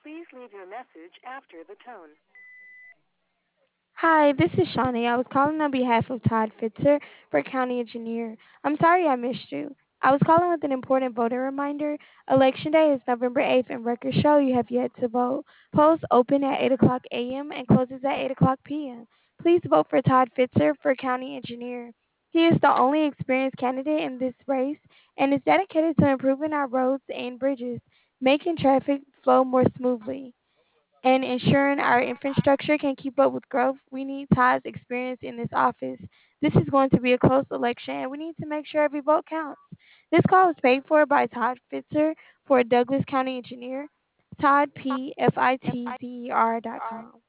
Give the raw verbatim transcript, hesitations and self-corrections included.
Please leave your message after the tone. Hi, this is Shawnee. I was calling on behalf of Todd Fitzer for County Engineer. I'm sorry I missed you. I was calling with an important voter reminder. Election Day is November eighth, and records show you have yet to vote. Polls open at eight o'clock a m and closes at eight o'clock p m. Please vote for Todd Fitzer for County Engineer. He is the only experienced candidate in this race and is dedicated to improving our roads and bridges, making traffic flow more smoothly and ensuring our infrastructure can keep up with growth. We need Todd's experience in this office. This is going to be a close election, and we need to make sure every vote counts. This call is paid for by Todd Fitzer for Douglas County Engineer, Todd P F I T Z E R dot com.